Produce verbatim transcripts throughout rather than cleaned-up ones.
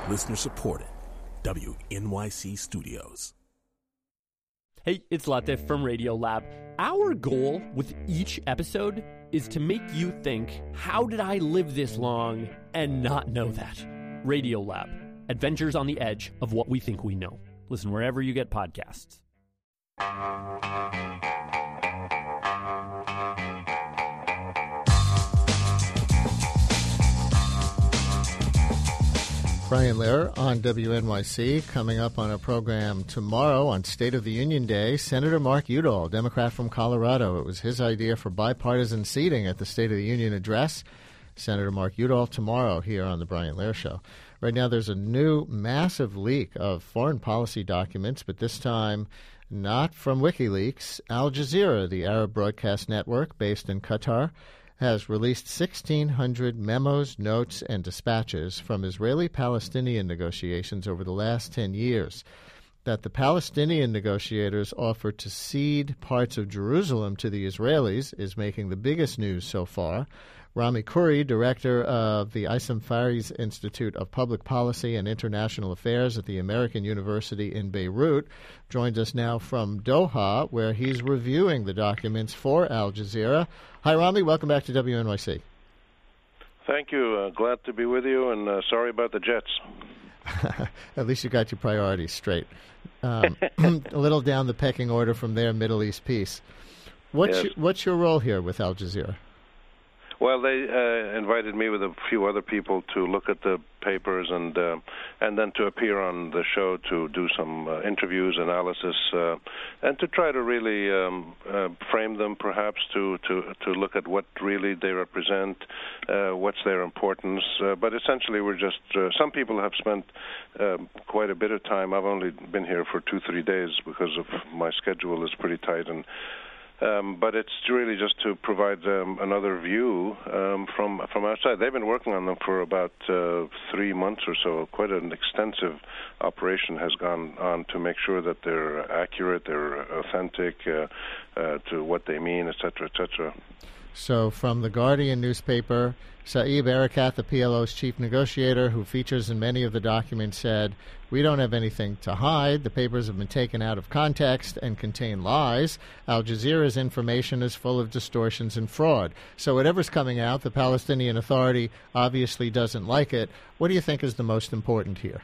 Listener supported. W N Y C Studios. Hey, it's Latif from Radiolab. Our goal with each episode is to make you think, how did I live this long and not know that? Radiolab, adventures on the edge of what we think we know. Listen wherever you get podcasts. Brian Lehrer on W N Y C. Coming up on our program tomorrow on State of the Union Day, Senator Mark Udall, Democrat from Colorado. It was his idea for bipartisan seating at the State of the Union address. Senator Mark Udall tomorrow here on the Brian Lehrer Show. Right now there's a new massive leak of foreign policy documents, but this time not from WikiLeaks. Al Jazeera, the Arab broadcast network based in Qatar, has released sixteen hundred memos, notes, and dispatches from Israeli-Palestinian negotiations over the last ten years that the Palestinian negotiators offered to cede parts of Jerusalem to the Israelis is making the biggest news so far. Rami Khoury, director of the Isam Fares Institute of Public Policy and International Affairs at the American University in Beirut, joins us now from Doha, where he's reviewing the documents for Al Jazeera. Hi, Rami. Welcome back to W N Y C. Thank you. Uh, glad to be with you, and uh, sorry about the Jets. At least you got your priorities straight. Um, a little down the pecking order from their Middle East piece. What's, yes. your, what's your role here with Al Jazeera? Well, they uh, invited me with a few other people to look at the papers and uh, and then to appear on the show to do some uh, interviews, analysis, uh, and to try to really um, uh, frame them, perhaps to, to, to look at what really they represent, uh, what's their importance. Uh, but essentially, we're just uh, some people have spent uh, quite a bit of time. I've only been here for two, three days because of my schedule is pretty tight, and Um, but it's really just to provide um, another view um, from from outside. They've been working on them for about uh, three months or so. Quite an extensive operation has gone on to make sure that they're accurate, they're authentic uh, uh, to what they mean, et cetera, et cetera. So from the Guardian newspaper, Saeb Erekat, the P L O's chief negotiator, who features in many of the documents, said, "We don't have anything to hide. The papers have been taken out of context and contain lies. Al Jazeera's information is full of distortions and fraud." So whatever's coming out, the Palestinian Authority obviously doesn't like it. What do you think is the most important here?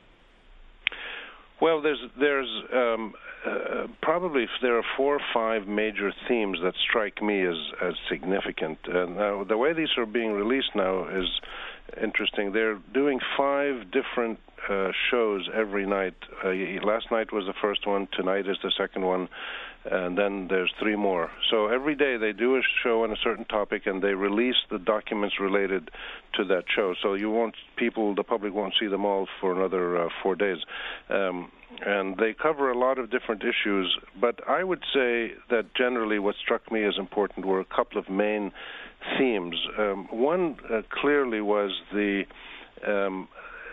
Well, there's there's um, uh, probably there are four or five major themes that strike me as as significant. Uh, now, the way these are being released now is interesting. They're doing five different uh, shows every night. Uh, last night was the first one. Tonight is the second one. And then there's three more. So every day they do a show on a certain topic, and they release the documents related to that show. So you won't, people, the public won't see them all for another uh, four days. Um, and they cover a lot of different issues. But I would say that generally what struck me as important were a couple of main themes. Um, one uh, clearly was the um,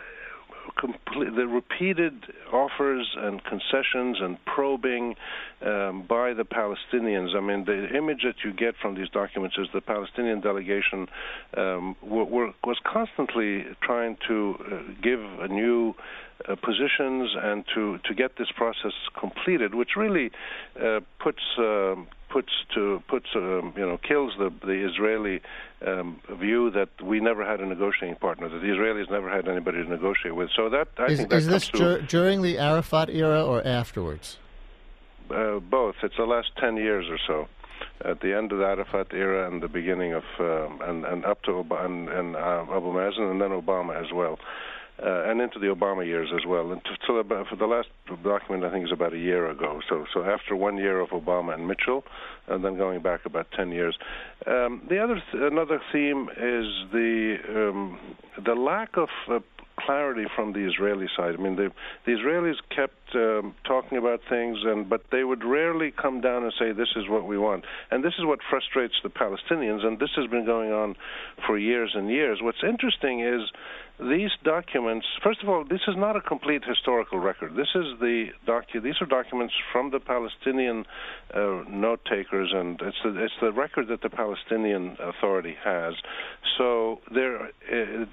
Complete, the repeated offers and concessions and probing um, by the Palestinians. I mean, the image that you get from these documents is the Palestinian delegation um, were, were, was constantly trying to uh, give a new uh, positions and to, to get this process completed, which really uh, puts uh, puts to puts um, you know kills the the Israeli um, view that we never had a negotiating partner, that the Israelis never had anybody to negotiate with. So that I is, think that is this comes dur- during the Arafat era or afterwards? Uh, both. It's the last ten years or so. At the end of the Arafat era and the beginning of um, and and up to Ob- and, and uh, Abu Mazen and then Obama as well. Uh, and into the Obama years as well. And to, to about, for the last document, I think, is about a year ago. So, so after one year of Obama and Mitchell, and then going back about ten years. Um, the other, th- another theme is the um, the lack of uh, clarity from the Israeli side. I mean, the, the Israelis kept um, talking about things, and but they would rarely come down and say, "This is what we want." And this is what frustrates the Palestinians. And this has been going on for years and years. What's interesting is, these documents, first of all, this is not a complete historical record. This is the docu- These are documents from the Palestinian uh, note takers, and it's the, it's the record that the Palestinian Authority has. So there, it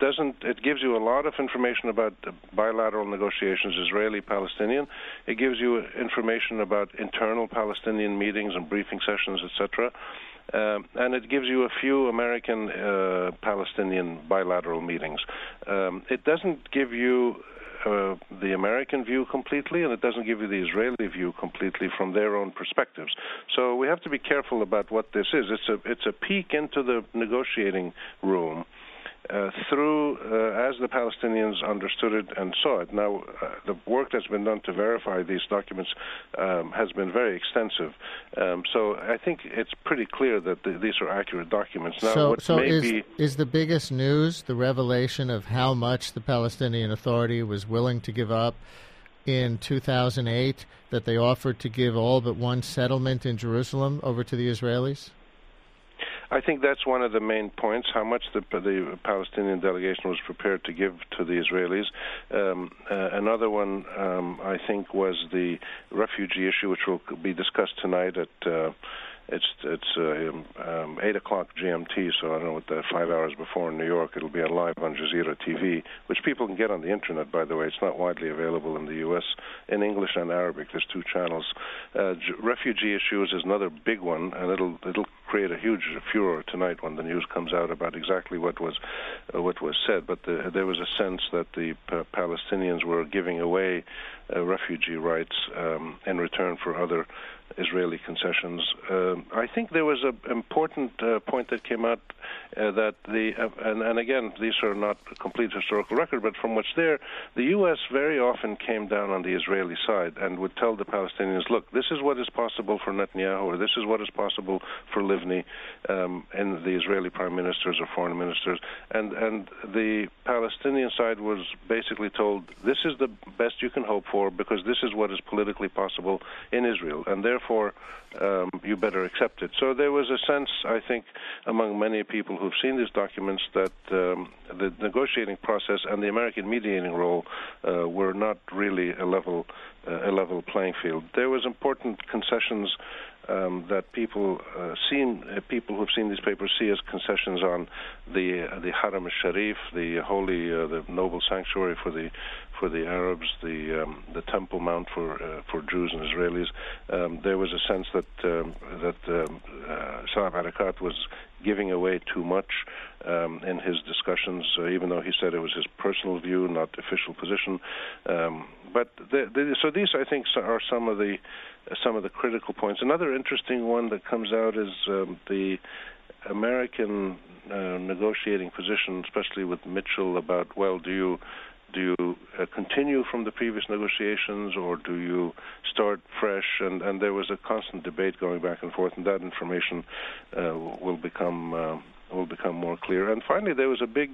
doesn't. It gives you a lot of information about the bilateral negotiations, Israeli-Palestinian. It gives you information about internal Palestinian meetings and briefing sessions, et cetera. Um, and it gives you a few American uh, Palestinian bilateral meetings. Um, it doesn't give you uh, the American view completely, and it doesn't give you the Israeli view completely from their own perspectives. So we have to be careful about what this is. It's a it's a peek into the negotiating room. Uh, through, uh, as the Palestinians understood it and saw it. Now, uh, the work that's been done to verify these documents um, has been very extensive. Um, so I think it's pretty clear that the, these are accurate documents. Now, so what so may is, be... is the biggest news the revelation of how much the Palestinian Authority was willing to give up in two thousand eight, that they offered to give all but one settlement in Jerusalem over to the Israelis? I think that's one of the main points, how much the, the Palestinian delegation was prepared to give to the Israelis. Um, uh, another one, um, I think, was the refugee issue, which will be discussed tonight at uh, it's it's uh, um, eight o'clock G M T, so I don't know what the five hours before in New York. It'll be live on Jazeera T V, which people can get on the internet, by the way. It's not widely available in the U S in English and Arabic. There's two channels. Uh, refugee issues is another big one, and it'll it'll create a huge furor tonight when the news comes out about exactly what was uh, what was said. But the, there was a sense that the pa- Palestinians were giving away uh, refugee rights um, in return for other Israeli concessions. Uh, I think there was an important uh, point that came out uh, that the uh, and, and again, these are not a complete historical record, but from what's there, the U S very often came down on the Israeli side and would tell the Palestinians, look, this is what is possible for Netanyahu, or this is what is possible for Livni, um, and the Israeli prime ministers or foreign ministers, and and the Palestinian side was basically told, this is the best you can hope for because this is what is politically possible in Israel, and therefore um, you better accept it. So there was a sense, I think, among many people who've seen these documents that um, the negotiating process and the American mediating role uh, were not really a level uh, a level playing field. There was important concessions Um, that people uh, seen uh, people who've seen these papers see as concessions on the uh, the Haram al-Sharif, the holy, uh, the noble sanctuary for the for the Arabs, the um, the Temple Mount for uh, for Jews and Israelis. Um, there was a sense that um, that um, uh, Saeb Erekat was giving away too much um, in his discussions, uh, even though he said it was his personal view, not official position. Um, but the, the, so these, I think, are some of the some of the critical points. Another interesting one that comes out is um, the American uh, negotiating position, especially with Mitchell, about, well, do you do you uh, continue from the previous negotiations or do you start fresh? And, and there was a constant debate going back and forth, and that information uh, will become uh, will become more clear. And finally, there was a big,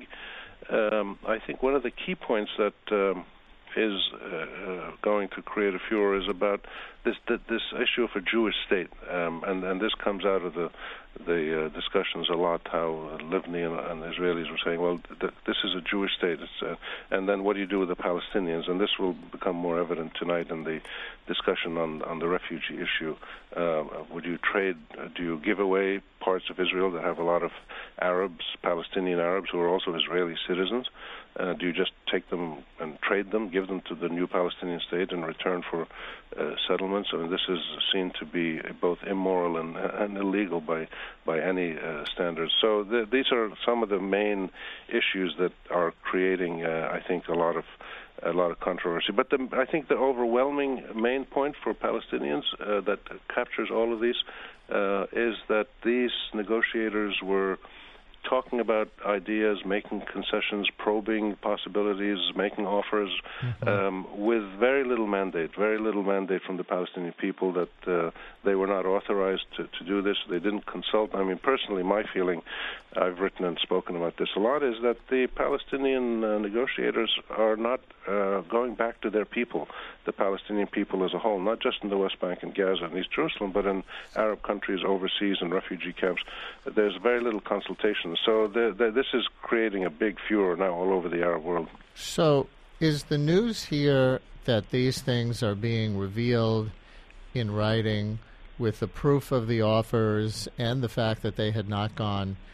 um, I think, one of the key points that um, is uh, going to create a furor is about this this issue of a Jewish state, um, and and this comes out of the the uh, discussions a lot. How Livni and, and the Israelis were saying, well, th- this is a Jewish state, it's, uh, and then what do you do with the Palestinians? And this will become more evident tonight in the discussion on on the refugee issue. Uh, would you trade? Uh, do you give away parts of Israel that have a lot of Arabs, Palestinian Arabs, who are also Israeli citizens? Uh, do you just take them and trade them, give them to the new Palestinian state in return for uh, settlements? I mean, this is seen to be both immoral and, and illegal by by any uh, standards. So the, these are some of the main issues that are creating, uh, I think, a lot of a lot of controversy. But the, I think the overwhelming main point for Palestinians uh, that captures all of these uh, is that these negotiators were talking about ideas, making concessions, probing possibilities, making offers, mm-hmm. um, with very little mandate, very little mandate from the Palestinian people that uh, they were not authorized to, to do this. They didn't consult. I mean, personally, my feeling, I've written and spoken about this a lot, is that the Palestinian uh, negotiators are not uh, going back to their people, the Palestinian people as a whole, not just in the West Bank and Gaza and East Jerusalem, but in Arab countries overseas and refugee camps. There's very little consultation. So the, the, this is creating a big furor now all over the Arab world. So is the news here that these things are being revealed in writing with the proof of the offers and the fact that they had not gone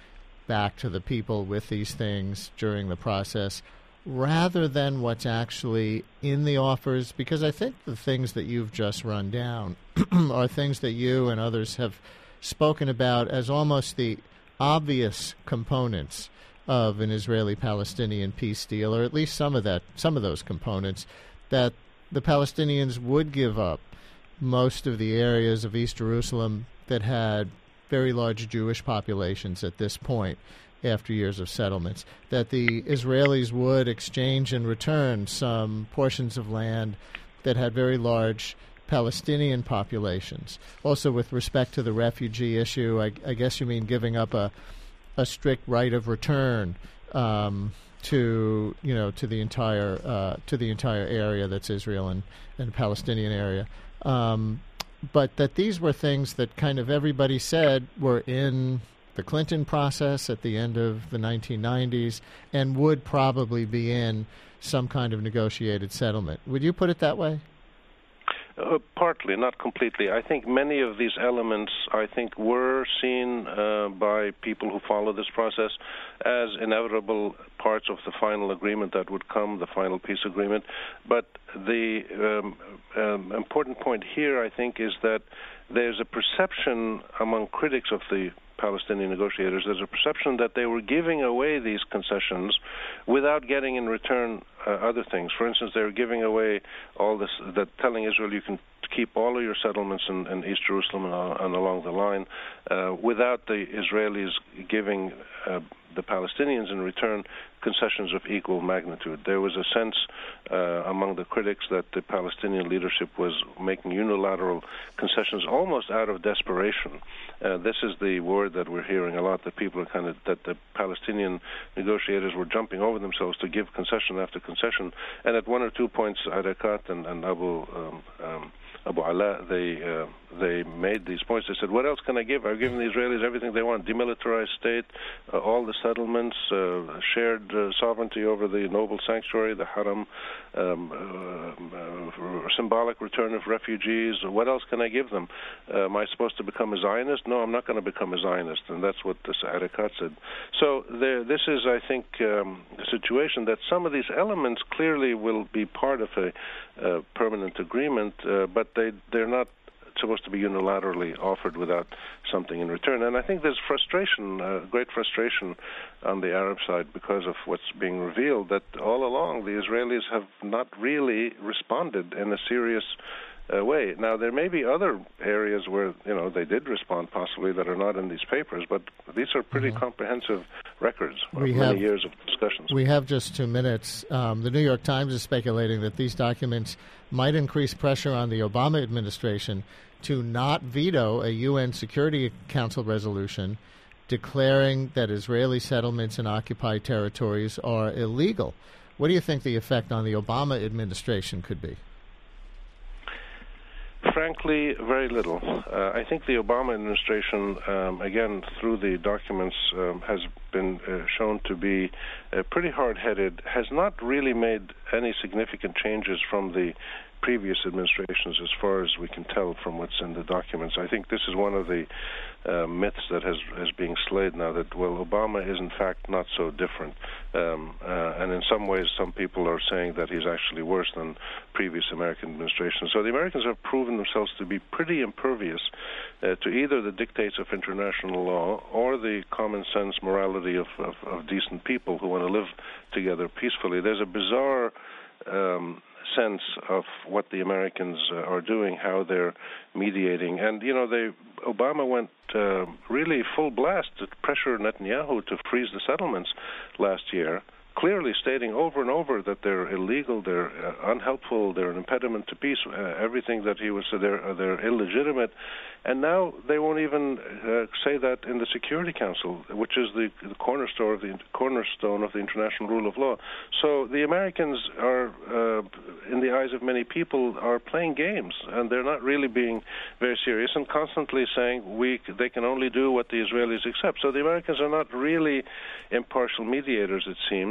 back to the people with these things during the process, rather than what's actually in the offers? Because I think the things that you've just run down are things that you and others have spoken about as almost the obvious components of an Israeli-Palestinian peace deal, or at least some of that, some of those components, that the Palestinians would give up most of the areas of East Jerusalem that had very large Jewish populations at this point after years of settlements, that the Israelis would exchange and return some portions of land that had very large Palestinian populations. Also, with respect to the refugee issue, I, I guess you mean giving up a a strict right of return um, to you know to the entire uh, to the entire area that's Israel and, and Palestinian area. Um, but that these were things that kind of everybody said were in the Clinton process at the end of the nineteen nineties and would probably be in some kind of negotiated settlement. Would you put it that way? Uh, partly, not completely. I think many of these elements, I think, were seen uh, by people who follow this process as inevitable parts of the final agreement that would come, the final peace agreement. But the um, um, important point here, I think, is that there's a perception among critics of the Palestinian negotiators, there's a perception that they were giving away these concessions without getting in return uh, other things. For instance, they were giving away all this, that telling Israel you can keep all of your settlements in, in East Jerusalem and, uh, and along the line uh, without the Israelis giving uh, the Palestinians in return concessions of equal magnitude. There was a sense uh, among the critics that the Palestinian leadership was making unilateral concessions almost out of desperation. Uh, this is the word that we're hearing a lot, that people are kind of, that the Palestinian negotiators were jumping over themselves to give concession after concession. And at one or two points, Arikat and, and Abu um, um, Abu Ala, they uh, they made these points. They said, what else can I give? I've given the Israelis everything they want, demilitarized state, uh, all the settlements, uh, shared uh, sovereignty over the noble sanctuary, the Haram, um, uh, uh, symbolic return of refugees. What else can I give them? Uh, am I supposed to become a Zionist? No, I'm not going to become a Zionist, and that's what this Arikat said. So there, this is, I think, um, a situation that some of these elements clearly will be part of a uh, permanent agreement, uh, but they, they're not supposed to be unilaterally offered without something in return. And I think there's frustration, uh, great frustration on the Arab side because of what's being revealed, that all along the Israelis have not really responded in a serious uh, way. Now, there may be other areas where, you know, they did respond possibly that are not in these papers, but these are pretty mm-hmm. comprehensive records of we many have, years of discussions. We have just two minutes. Um, the New York Times is speculating that these documents might increase pressure on the Obama administration to not veto a U N Security Council resolution declaring that Israeli settlements in occupied territories are illegal. What do you think the effect on the Obama administration could be? Frankly, very little. Uh, I think the Obama administration, um, again, through the documents, um, has been uh, shown to be uh, pretty hard-headed, has not really made any significant changes from the previous administrations as far as we can tell from what's in the documents. I think this is one of the uh, myths that has is being slayed now, that, well, Obama is in fact not so different. Um, uh, and in some ways, some people are saying that he's actually worse than previous American administrations. So the Americans have proven themselves to be pretty impervious uh, to either the dictates of international law or the common sense morality of, of, of decent people who want to live together peacefully. There's a bizarre um, sense of what the Americans uh, are doing, how they're mediating. And, you know, they Obama went uh, really full blast to pressure Netanyahu to freeze the settlements last year, clearly stating over and over that they're illegal, they're uh, unhelpful, they're an impediment to peace, uh, everything that he was, uh, they're, uh, they're illegitimate. And now they won't even uh, say that in the Security Council, which is the, the cornerstone of the cornerstone of the international rule of law. So the Americans are, uh, in the eyes of many people, are playing games, and they're not really being very serious and constantly saying we they can only do what the Israelis accept. So the Americans are not really impartial mediators, it seems.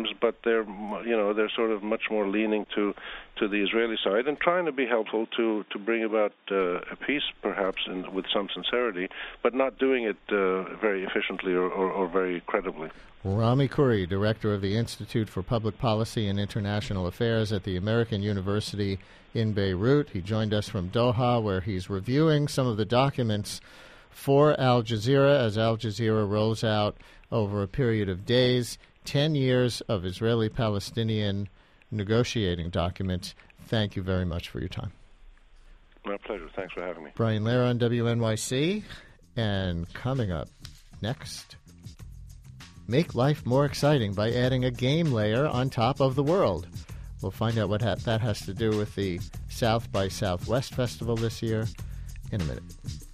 but they're you know they're sort of much more leaning to to the Israeli side and trying to be helpful to to bring about uh, a peace, perhaps, in, with some sincerity, but not doing it uh, very efficiently or, or, or very credibly. Rami Khoury, director of the Institute for Public Policy and International Affairs at the American University in Beirut. He joined us from Doha, where he's reviewing some of the documents for Al Jazeera as Al Jazeera rolls out over a period of days ten years of Israeli-Palestinian negotiating documents. Thank you very much for your time. My pleasure. Thanks for having me. Brian Lehrer on W N Y C. And coming up next, make life more exciting by adding a game layer on top of the world. We'll find out what ha- that has to do with the South by Southwest Festival this year in a minute.